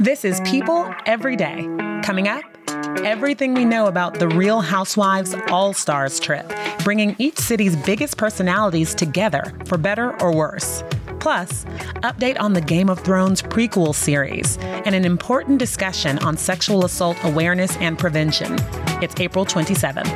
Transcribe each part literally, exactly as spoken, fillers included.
This is People Every Day. Coming up, everything we know about the Real Housewives All-Stars trip, bringing each city's biggest personalities together for better or worse. Plus, update on the Game of Thrones prequel series and an important discussion on sexual assault awareness and prevention. It's April twenty-seventh.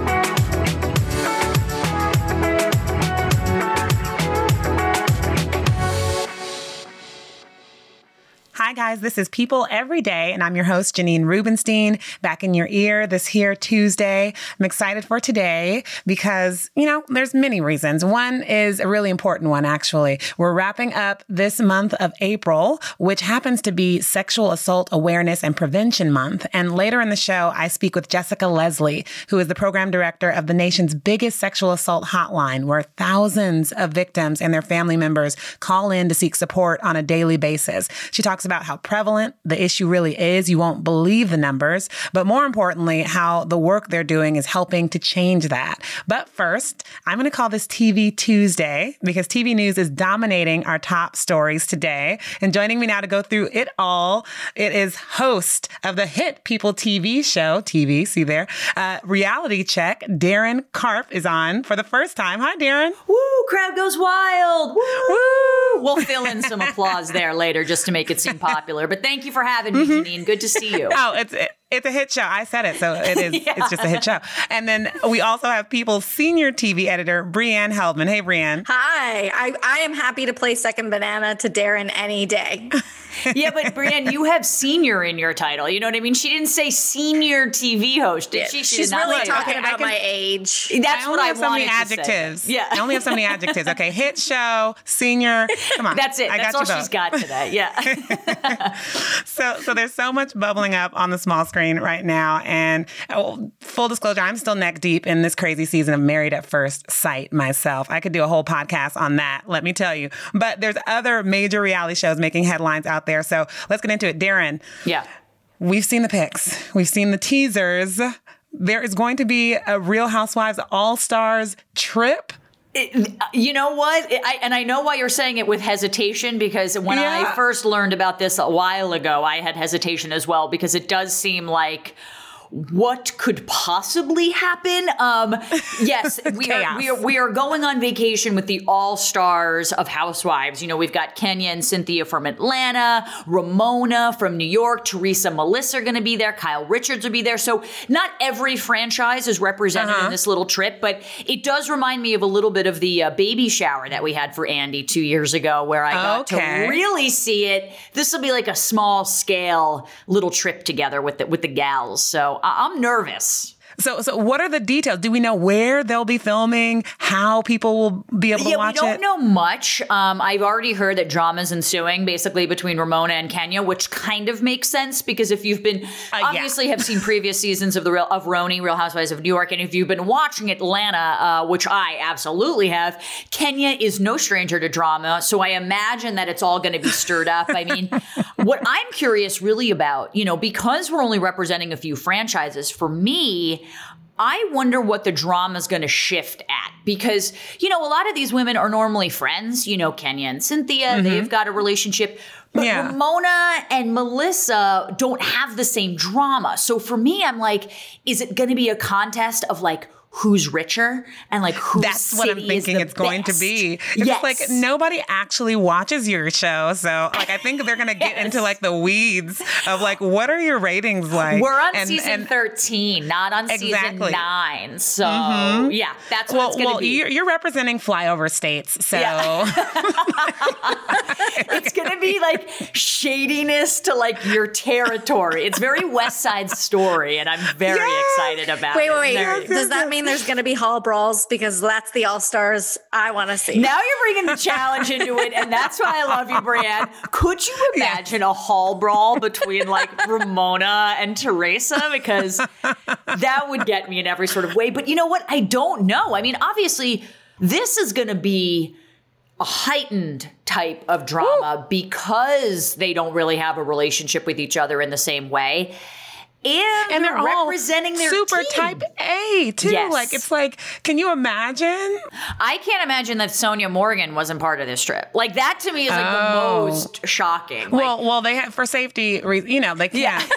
Hi, guys. This is People Every Day, and I'm your host, Janine Rubenstein, back in your ear this here Tuesday. I'm excited for today because, you know, there's many reasons. One is a really important one, actually. We're wrapping up this month of April, which happens to be Sexual Assault Awareness and Prevention Month. And later in the show, I speak with Jessica Leslie, who is the program director of the nation's biggest sexual assault hotline, where thousands of victims and their family members call in to seek support on a daily basis. She talks about how prevalent the issue really is. You won't believe the numbers, but more importantly, how the work they're doing is helping to change that. But first, I'm going to call this T V Tuesday because T V news is dominating our top stories today. And joining me now to go through it all, it is host of the hit People T V show, T V, see there, uh, Reality Check, Darren Karp is on for the first time. Hi, Darren. Woo, crowd goes wild. Woo. Woo. We'll fill in some applause there later just to make it seem popular. But thank you for having me, mm-hmm. Janine. Good to see you. Oh, it's it, it's a hit show. I said it, so it is. Yeah. It's just a hit show. And then we also have People's senior T V editor, Brianne Heldman. Hey, Brianne. Hi. I, I am happy to play second banana to Darren any day. Yeah, but Brianne, you have senior in your title. You know what I mean? She didn't say senior T V host, did she? she She's did not really talking okay, about can, my age. That's I what I have so wanted many adjectives. To say. Yeah. I only have so many adjectives. Okay, hit show, senior. Come on. That's it. I That's got all you she's got today. Yeah. so, so there's so much bubbling up on the small screen right now. And oh, full disclosure, I'm still neck deep in this crazy season of Married at First Sight myself. I could do a whole podcast on that, let me tell you. But there's other major reality shows making headlines out there. So let's get into it. Darren. Yeah. We've seen the pics. We've seen the teasers. There is going to be a Real Housewives All-Stars trip. It, you know what? I, and I know why you're saying it with hesitation, because when yeah. I first learned about this a while ago, I had hesitation as well, because it does seem like what could possibly happen? Um, yes, we are, we are we are going on vacation with the all-stars of Housewives. You know, we've got Kenya and Cynthia from Atlanta, Ramona from New York, Teresa, Melissa are going to be there, Kyle Richards will be there. So not every franchise is represented uh-huh. in this little trip, but it does remind me of a little bit of the uh, baby shower that we had for Andy two years ago, where I got okay. to really see it. This will be like a small scale little trip together with the, with the gals. So I'm nervous. So, so what are the details? Do we know where they'll be filming? How people will be able to yeah, watch it? Yeah, we don't know much. Um, I've already heard that drama's ensuing, basically between Ramona and Kenya, which kind of makes sense because if you've been uh, obviously yeah. have seen previous seasons of the Real of Roni, Real Housewives of New York, and if you've been watching Atlanta, uh, which I absolutely have, Kenya is no stranger to drama. So I imagine that it's all going to be stirred up. I mean, what I'm curious really about, you know, because we're only representing a few franchises, for me, I wonder what the drama is going to shift at, because, you know, a lot of these women are normally friends, you know, Kenya and Cynthia, mm-hmm. they've got a relationship, but yeah. Ramona and Melissa don't have the same drama. So for me, I'm like, is it going to be a contest of like, who's richer and like whose That's what I'm thinking it's best. going to be. It's yes. like nobody actually watches your show. So like I think they're going to get yes. into like the weeds of like, what are your ratings like? We're on and, season and, thirteen, not on exactly. season nine. So mm-hmm. yeah, that's what well, it's going to well, be. You're, you're representing flyover states. So yeah. It's going to be like shadiness to like your territory. It's very West Side Story, and I'm very yes. excited about wait, it. Wait, wait, very, wait. Does that mean there's going to be hall brawls? Because that's the all-stars I want to see. Now you're bringing the challenge into it, and that's why I love you, Brianne. Could you imagine yeah. a hall brawl between like Ramona and Teresa? Because that would get me in every sort of way. But you know what? I don't know. I mean, obviously, this is going to be a heightened type of drama Ooh. because they don't really have a relationship with each other in the same way. And, and they're all representing their super team. type A too. Yes. Like it's like, can you imagine? I can't imagine that Sonia Morgan wasn't part of this trip. Like that to me is like Oh. the most shocking. Like, Well, well, they have for safety reasons. You know, they can't.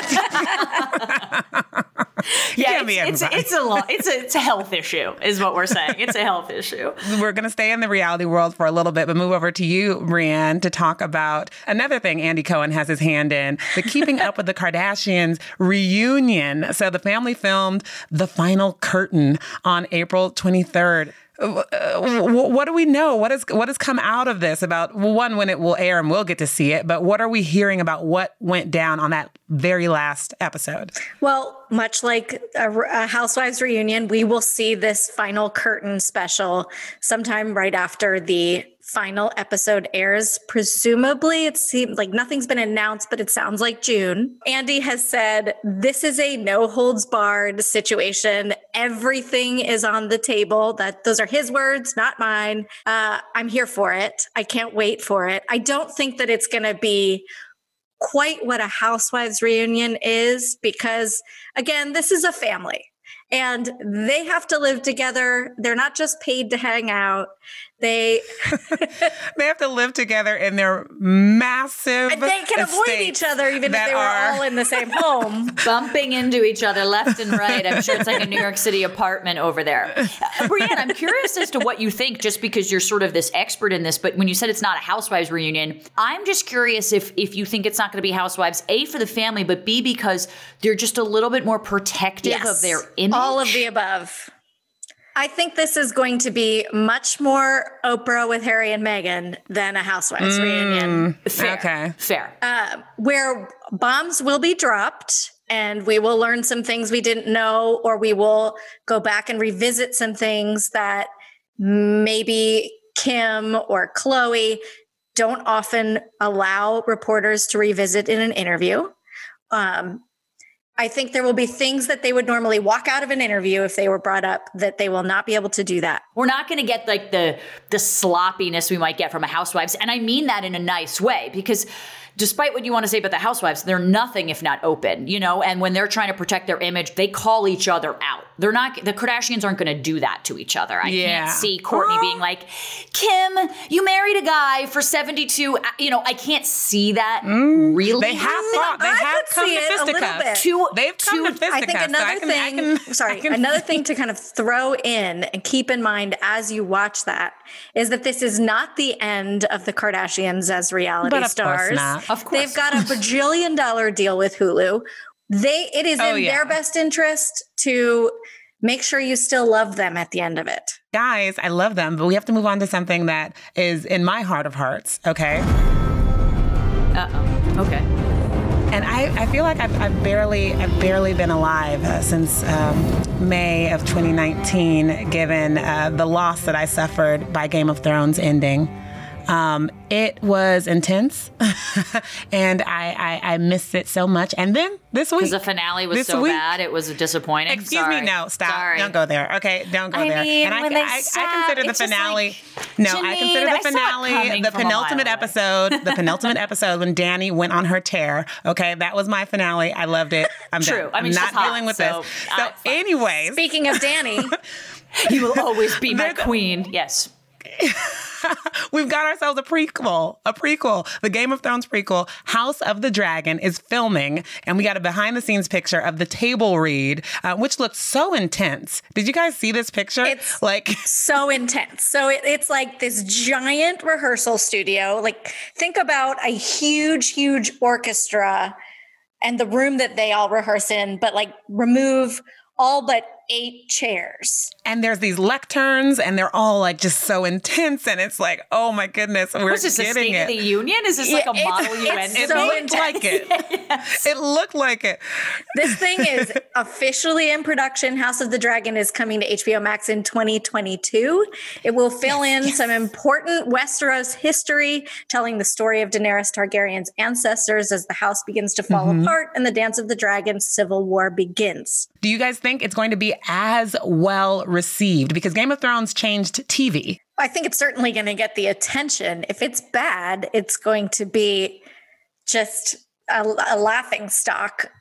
yeah, can't be it's, it's, everybody. it's a lo- it's a it's a health issue, is what we're saying. It's a health issue. We're going to stay in the reality world for a little bit, but move over to you, Brienne, to talk about another thing Andy Cohen has his hand in, the Keeping Up with the Kardashians reunion. So the family filmed The Final Curtain on April twenty-third. Uh, what do we know? What is what has come out of this about, one, when it will air and we'll get to see it, but what are we hearing about what went down on that very last episode? Well, much like a, a Housewives reunion, we will see this final curtain special sometime right after the final episode airs. Presumably, it seems like nothing's been announced, but it sounds like June. Andy has said this is a no holds barred situation. Everything is on the table. That those are his words, not mine. Uh, I'm here for it. I can't wait for it. I don't think that it's going to be quite what a Housewives reunion is, because again, this is a family and they have to live together. They're not just paid to hang out. They they have to live together in their massive and they can avoid each other even if they were are... all in the same home. Bumping into each other left and right. I'm sure it's like a New York City apartment over there. Uh, Brienne, I'm curious as to what you think, just because you're sort of this expert in this, but when you said it's not a Housewives reunion, I'm just curious if if you think it's not going to be Housewives, A, for the family, but B, because they're just a little bit more protective Yes, of their image. all of the above. I think this is going to be much more Oprah with Harry and Meghan than a Housewives Mm, reunion. Fair. Okay. Fair. Uh, where bombs will be dropped and we will learn some things we didn't know, or we will go back and revisit some things that maybe Kim or Khloe don't often allow reporters to revisit in an interview. Um, I think there will be things that they would normally walk out of an interview if they were brought up that they will not be able to do that. We're not going to get like the the sloppiness we might get from a Housewives. And I mean that in a nice way, because despite what you want to say about the Housewives, they're nothing if not open, you know, and when they're trying to protect their image, they call each other out. They're not, the Kardashians aren't going to do that to each other. I Yeah. can't see Kourtney being like, Kim, you married a guy for seventy-two, you know, I can't see that Mm. really. They have fought. They I have could come see to it a little fisticuffs. bit. Two, They've come two, to fisticuffs. I think so another I can, thing, I can, sorry, I can another see. thing to kind of throw in and keep in mind as you watch that is that this is not the end of the Kardashians as reality But of stars. course not. Of course. They've got a bajillion dollar deal with Hulu. They, it is Oh, in yeah. their best interest to make sure you still love them at the end of it. Guys, I love them, but we have to move on to something that is in my heart of hearts, okay? Uh-oh. Okay. And I, I feel like I've, I've barely I've barely been alive uh, since um, May of twenty nineteen, given uh, the loss that I suffered by Game of Thrones ending. Um, it was intense, and I, I I missed it so much. And then this week, Because the finale was this so week- bad, it was disappointing. Excuse Sorry. me, no, stop. Sorry. Don't go there. Okay, don't go I there. mean, and I, when they I, I sat, consider the it's just finale. like, no, I Janine, consider I the saw it finale coming the from a mile penultimate away. episode. The penultimate episode when Danny went on her tear. Okay, that was my finale. I loved it. I'm True. done. I mean, I'm not she's hot, dealing with so this. So, I'm fine. anyways, Speaking of Danny, You will always be my They're the- queen. Yes. we've got ourselves a prequel, a prequel. The Game of Thrones prequel, House of the Dragon, is filming, and we got a behind-the-scenes picture of the table read, uh, which looked so intense. Did you guys see this picture? It's- like so intense. So it, it's like this giant rehearsal studio. Like think about a huge, huge orchestra and the room that they all rehearse in, but like remove all but eight chairs. And there's these lecterns, and they're all like just so intense, and it's like, oh my goodness, we're Was this a getting State of it. the Union? Is this like a Yeah, model it's- U N? it's It so looked intense. like it. Yes. It looked like it. This thing is officially in production. House of the Dragon is coming to H B O Max in twenty twenty-two. It will fill in some important Westeros history, telling the story of Daenerys Targaryen's ancestors as the house begins to fall Mhm. apart and the Dance of the Dragon civil war begins. Do you guys think it's going to be as well received? Because Game of Thrones changed T V. I think it's certainly going to get the attention. If it's bad, it's going to be just a, a laughing stock.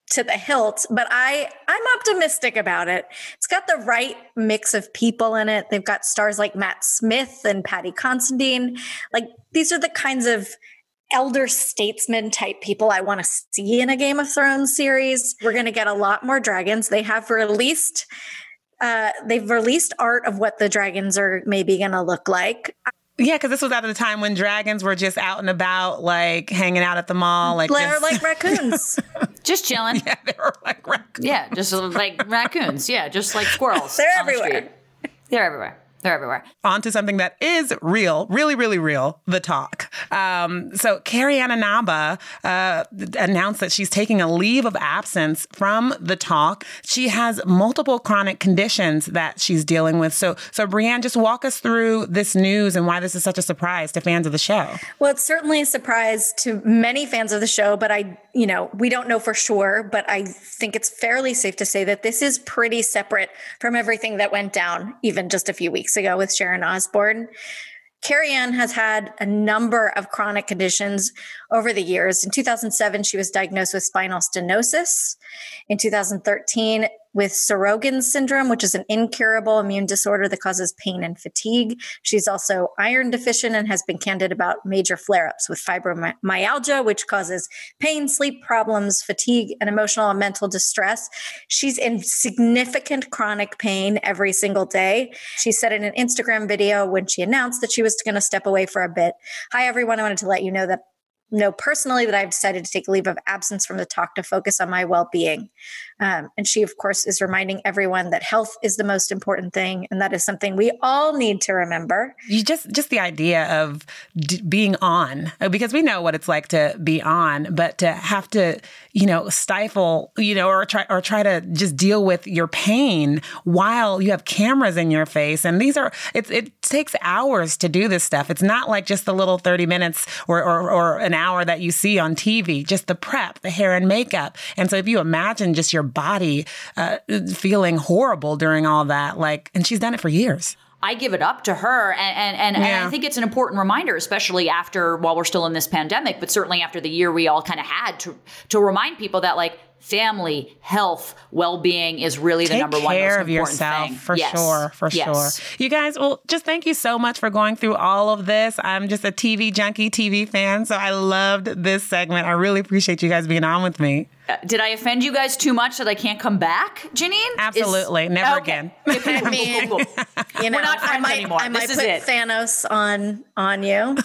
to the hilt, but I, I'm optimistic about it. It's got the right mix of people in it. They've got stars like Matt Smith and Paddy Considine. Like, these are the kinds of elder statesman type people I want to see in a Game of Thrones series. We're going to get a lot more dragons. They have released, uh, they've released art of what the dragons are maybe going to look like. Yeah, because this was at the time when dragons were just out and about, like hanging out at the mall. Like They're just... like raccoons. Just chilling. Yeah, they were like raccoons. Yeah, just like raccoons. Yeah, just like squirrels. They're everywhere. The They're everywhere. They're everywhere. On to something that is real, really, really real, The Talk. Um, so Carrie Ann Inaba uh, announced that she's taking a leave of absence from The Talk. She has multiple chronic conditions that she's dealing with. So, so Brianne, just walk us through this news and why this is such a surprise to fans of the show. Well, it's certainly a surprise to many fans of the show, but I, you know, we don't know for sure, but I think it's fairly safe to say that this is pretty separate from everything that went down even just a few weeks ago with Sharon Osbourne. Carrie Ann has had a number of chronic conditions over the years. In two thousand seven, she was diagnosed with spinal stenosis. In two thousand thirteen, with Sjögren's syndrome, which is an incurable immune disorder that causes pain and fatigue. She's also iron deficient and has been candid about major flare-ups with fibromyalgia, which causes pain, sleep problems, fatigue, and emotional and mental distress. She's in significant chronic pain every single day. She said in an Instagram video when she announced that she was going to step away for a bit, "Hi, everyone. I wanted to let you know that know personally that I've decided to take a leave of absence from The Talk to focus on my well-being." Um, and she, of course, is reminding everyone that health is the most important thing. And that is something we all need to remember. You just, just the idea of d- being on, because we know what it's like to be on, but to have to, you know, stifle, you know, or try, or try to just deal with your pain while you have cameras in your face. And these are, it, it takes hours to do this stuff. It's not like just the little thirty minutes or, or, or an hour that you see on T V, just the prep, the hair and makeup. And so if you imagine just your body uh, feeling horrible during all that, like, and she's done it for years. I give it up to her. And, and, and, yeah. and I think it's an important reminder, especially after, while we're still in this pandemic, but certainly after the year we all kind of had to, to remind people that, like, family, health, well-being is really the Take number one most care important of yourself, thing. for yes. sure, for yes. sure. You guys, well, just thank you so much for going through all of this. I'm just a T V junkie, T V fan, so I loved this segment. I really appreciate you guys being on with me. Uh, did I offend you guys too much that I can't come back, Janine? Absolutely. Is, Never okay. again. I mean, cool, cool, cool. You know, we're not friends I might, anymore. I might this put is it. Thanos on on you.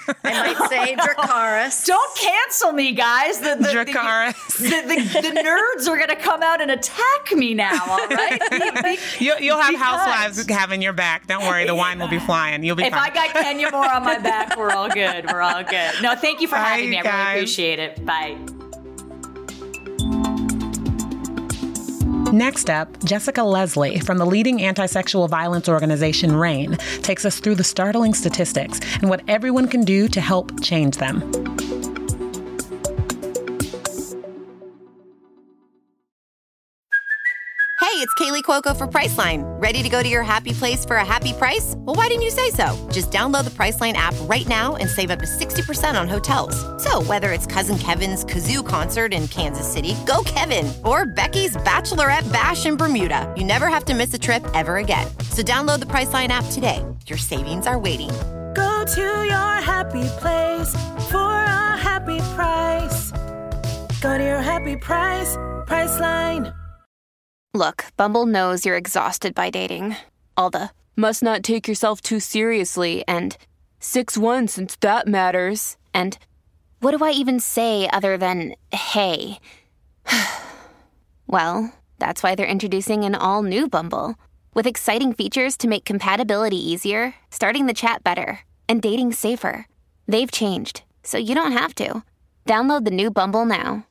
I might say Dracarys. Don't cancel me, guys. The, the, Dracarys. The, the, the, the nerds are going to come out and attack me now, all right? Be, be, you, you'll have because. housewives having your back. Don't worry. The wine will be flying. You'll be if fine. If I got Kenya Moore on my back, we're all good. We're all good. No, thank you for Bye, having me. I guys. really appreciate it. Bye. Next up, Jessica Leslie from the leading anti-sexual violence organization RAINN takes us through the startling statistics and what everyone can do to help change them. Hey, it's Kaylee Cuoco for Priceline. Ready to go to your happy place for a happy price? Well, why didn't you say so? Just download the Priceline app right now and save up to sixty percent on hotels. So whether it's Cousin Kevin's Kazoo Concert in Kansas City, go Kevin, or Becky's Bachelorette Bash in Bermuda, you never have to miss a trip ever again. So download the Priceline app today. Your savings are waiting. Go to your happy place for a happy price. Go to your happy price, Priceline. Look, Bumble knows you're exhausted by dating. All the, must not take yourself too seriously, and six one since that matters, and what do I even say other than, hey? Well, that's why they're introducing an all-new Bumble, with exciting features to make compatibility easier, starting the chat better, and dating safer. They've changed, so you don't have to. Download the new Bumble now.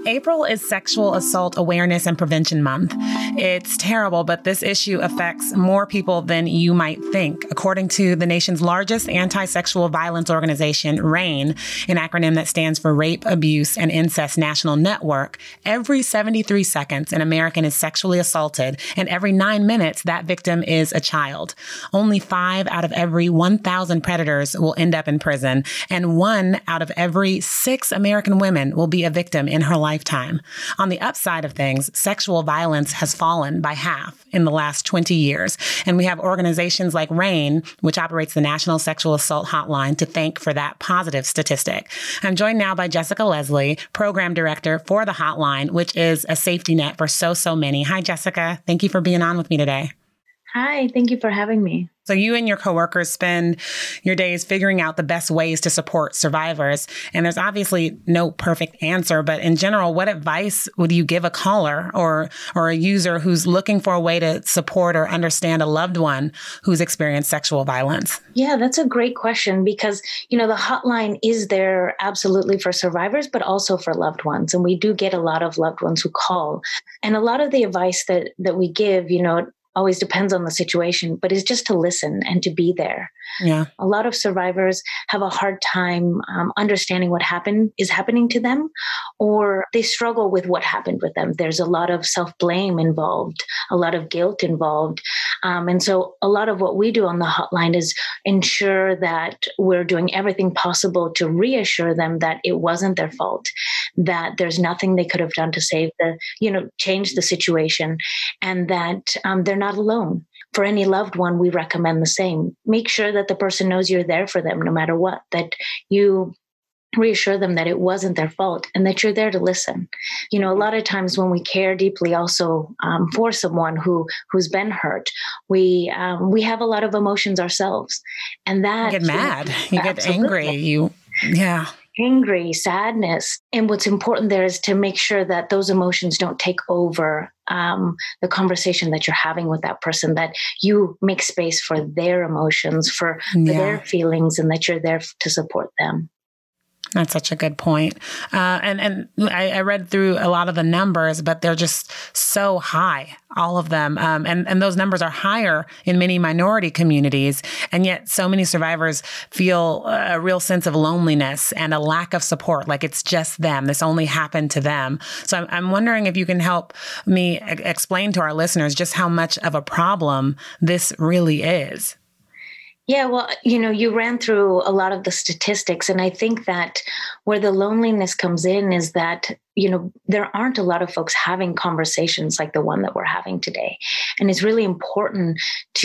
April is Sexual Assault Awareness and Prevention Month. It's terrible, but this issue affects more people than you might think. According to the nation's largest anti-sexual violence organization, RAINN, an acronym that stands for Rape, Abuse, and Incest National Network, every seventy-three seconds an American is sexually assaulted, and every nine minutes that victim is a child. Only five out of every one thousand predators will end up in prison, and one out of every six American women will be a victim in her lifetime. On the upside of things, sexual violence has fallen by half in the last twenty years. And we have organizations like RAINN, which operates the National Sexual Assault Hotline, to thank for that positive statistic. I'm joined now by Jessica Leslie, Program Director for the hotline, which is a safety net for so, so many. Hi, Jessica. Thank you for being on with me today. Hi, thank you for having me. So you and your coworkers spend your days figuring out the best ways to support survivors. And there's obviously no perfect answer, but in general, what advice would you give a caller or or a user who's looking for a way to support or understand a loved one who's experienced sexual violence? Yeah, that's a great question because, you know, the hotline is there absolutely for survivors, but also for loved ones. And we do get a lot of loved ones who call. And a lot of the advice that that we give, you know, always depends on the situation, but it's just to listen and to be there. Yeah. A lot of survivors have a hard time um, understanding what happened is happening to them, or they struggle with what happened with them. There's a lot of self-blame involved, a lot of guilt involved. Um, and so a lot of what we do on the hotline is ensure that we're doing everything possible to reassure them that it wasn't their fault, that there's nothing they could have done to save the, you know, change the situation, and that um, they're not alone. For any loved one, we recommend the same. Make sure that the person knows you're there for them no matter what, that you reassure them that it wasn't their fault and that you're there to listen. You know, a lot of times when we care deeply also um, for someone who, who's been hurt, we um, we have a lot of emotions ourselves. And that— You get mad. You get angry. You, yeah. Angry, sadness. And what's important there is to make sure that those emotions don't take over um, the conversation that you're having with that person, that you make space for their emotions, for, for yeah. their feelings, and that you're there to support them. That's such a good point. Uh, and and I, I read through a lot of the numbers, but they're just so high, all of them. Um, and, and those numbers are higher in many minority communities. And yet so many survivors feel a real sense of loneliness and a lack of support, like it's just them. This only happened to them. So I'm, I'm wondering if you can help me e- explain to our listeners just how much of a problem this really is. Yeah, well, you know, you ran through a lot of the statistics, and I think that where the loneliness comes in is that, you know, there aren't a lot of folks having conversations like the one that we're having today. And it's really important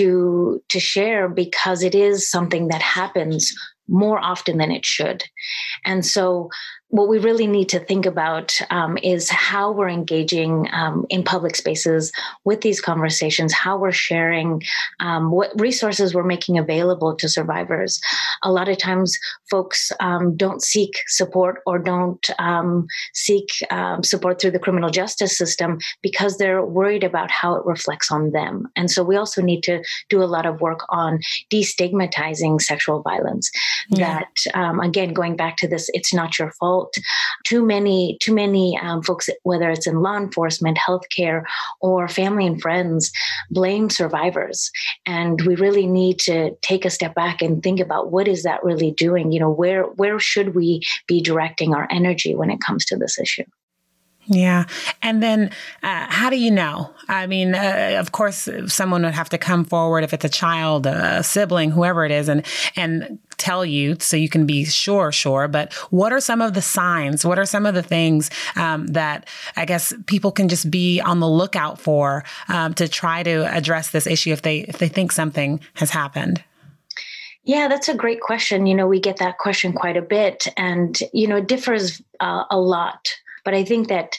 to to share because it is something that happens more often than it should. And so what we really need to think about um, is how we're engaging um, in public spaces with these conversations, how we're sharing, um, what resources we're making available to survivors. A lot of times folks um, don't seek support or don't um, seek um, support through the criminal justice system because they're worried about how it reflects on them. And so we also need to do a lot of work on destigmatizing sexual violence. Yeah. That, um, again, going back to this, it's not your fault. Too many, too many um, folks, whether it's in law enforcement, healthcare, or family and friends, blame survivors. And we really need to take a step back and think about what is that really doing? You know, where where should we be directing our energy when it comes to this issue? Yeah. And then uh, how do you know? I mean, uh, of course, someone would have to come forward if it's a child, a sibling, whoever it is, and and tell you so you can be sure, sure. But what are some of the signs? What are some of the things um, that I guess people can just be on the lookout for um, to try to address this issue if they if they think something has happened? Yeah, that's a great question. You know, we get that question quite a bit, and, you know, it differs uh, a lot. But I think that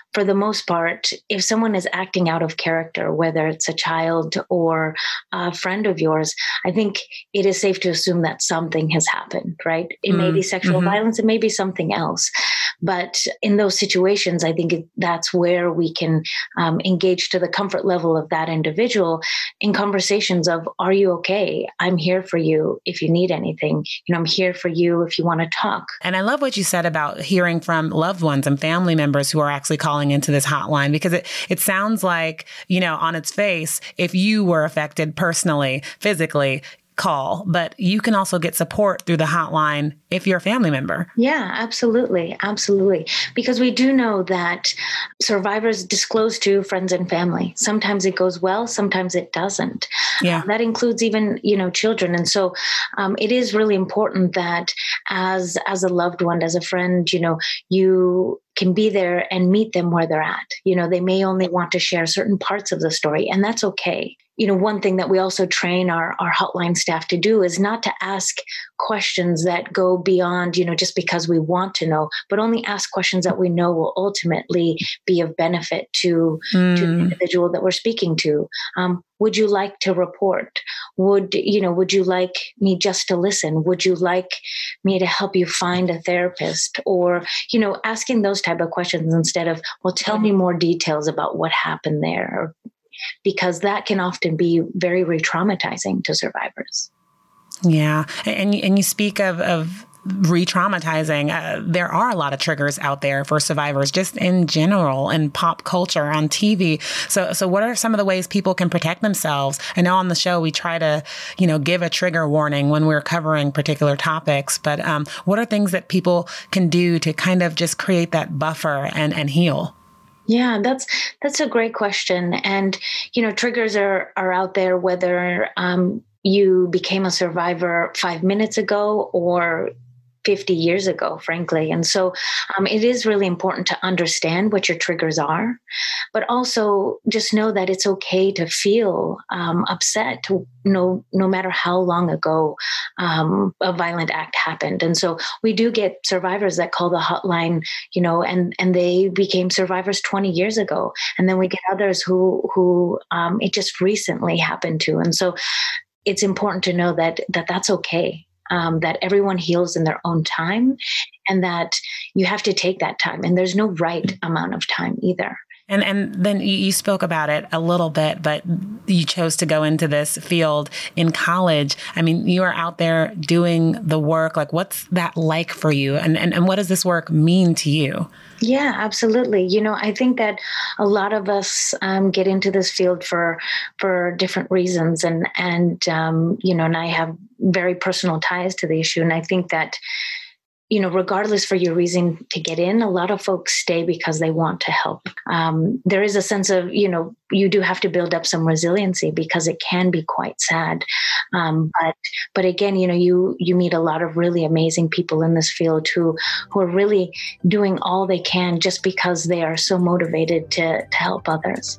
for the most part, if someone is acting out of character, whether it's a child or a friend of yours, I think it is safe to assume that something has happened, right? It mm-hmm. may be sexual mm-hmm. violence, it may be something else. But in those situations, I think it, that's where we can um, engage to the comfort level of that individual in conversations of, are you okay? I'm here for you if you need anything. You know, I'm here for you if you want to talk. And I love what you said about hearing from loved ones and family members who are actually calling into this hotline, because it, it sounds like, you know, on its face, if you were affected personally, physically, call, but you can also get support through the hotline if you're a family member. Yeah, absolutely. Absolutely. Because we do know that survivors disclose to friends and family. Sometimes it goes well, sometimes it doesn't. Yeah. Uh, that includes even, you know, children. And so um, it is really important that as, as a loved one, as a friend, you know, you can be there and meet them where they're at. You know, they may only want to share certain parts of the story, and that's okay. You know, one thing that we also train our, our hotline staff to do is not to ask questions that go beyond, you know, just because we want to know, but only ask questions that we know will ultimately be of benefit to, mm. to the individual that we're speaking to. Um, would you like to report? Would, you know, would you like me just to listen? Would you like me to help you find a therapist? Or, you know, asking those type of questions instead of, well, tell me more details about what happened there, because that can often be very re-traumatizing to survivors. Yeah. And, and you speak of, of re-traumatizing. Uh, there are a lot of triggers out there for survivors, just in general, in pop culture, on T V. So, so what are some of the ways people can protect themselves? I know on the show we try to, you know, give a trigger warning when we're covering particular topics, but um, what are things that people can do to kind of just create that buffer and, and heal? Yeah, that's that's a great question. And, you know, triggers are, are out there, whether um, you became a survivor five minutes ago or fifty years ago, frankly. And so um, it is really important to understand what your triggers are, but also just know that it's okay to feel um, upset, to, no, no matter how long ago um, a violent act happened. And so we do get survivors that call the hotline, you know, and, and they became survivors twenty years ago. And then we get others who, who um, it just recently happened to. And so it's important to know that, that that's okay. Um, that everyone heals in their own time, and that you have to take that time. And there's no right amount of time either. And and then you spoke about it a little bit, but you chose to go into this field in college. I mean, you are out there doing the work. Like, what's that like for you? And, and, and what does this work mean to you? Yeah, absolutely. You know, I think that a lot of us um, get into this field for for different reasons. And, and um, you know, and I have very personal ties to the issue. And I think that, you know, regardless for your reason to get in, a lot of folks stay because they want to help. Um, there is a sense of, you know, you do have to build up some resiliency because it can be quite sad. Um, but but again, you know, you you meet a lot of really amazing people in this field who who are really doing all they can just because they are so motivated to to help others.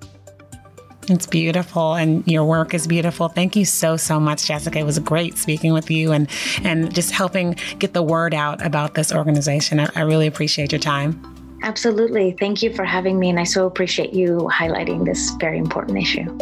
It's beautiful, and your work is beautiful. Thank you so, so much, Jessica. It was great speaking with you and, and just helping get the word out about this organization. I, I really appreciate your time. Absolutely. Thank you for having me, and I so appreciate you highlighting this very important issue.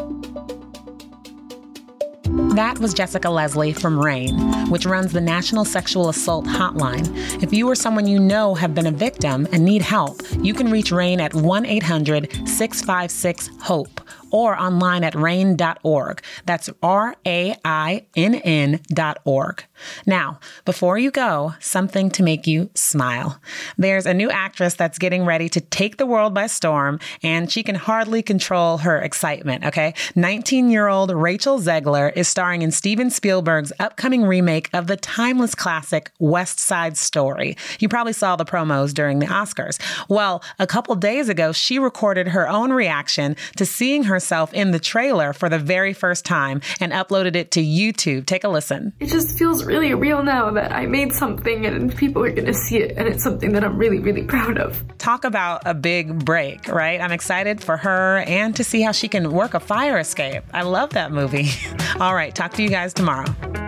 That was Jessica Leslie from RAINN, which runs the National Sexual Assault Hotline. If you or someone you know have been a victim and need help, you can reach RAINN at one eight hundred six five six HOPE or online at rainn dot org. That's R A I N N dot org. Now, before you go, something to make you smile. There's a new actress that's getting ready to take the world by storm, and she can hardly control her excitement, okay? nineteen-year-old Rachel Zegler is starring in Steven Spielberg's upcoming remake of the timeless classic West Side Story. You probably saw the promos during the Oscars. Well, a couple days ago, she recorded her own reaction to seeing herself in the trailer for the very first time and uploaded it to YouTube. Take a listen. It just feels really real now that I made something and people are going to see it, and it's something that I'm really, really proud of. Talk about a big break, right? I'm excited for her and to see how she can work a fire escape. I love that movie. All right, talk to you guys tomorrow.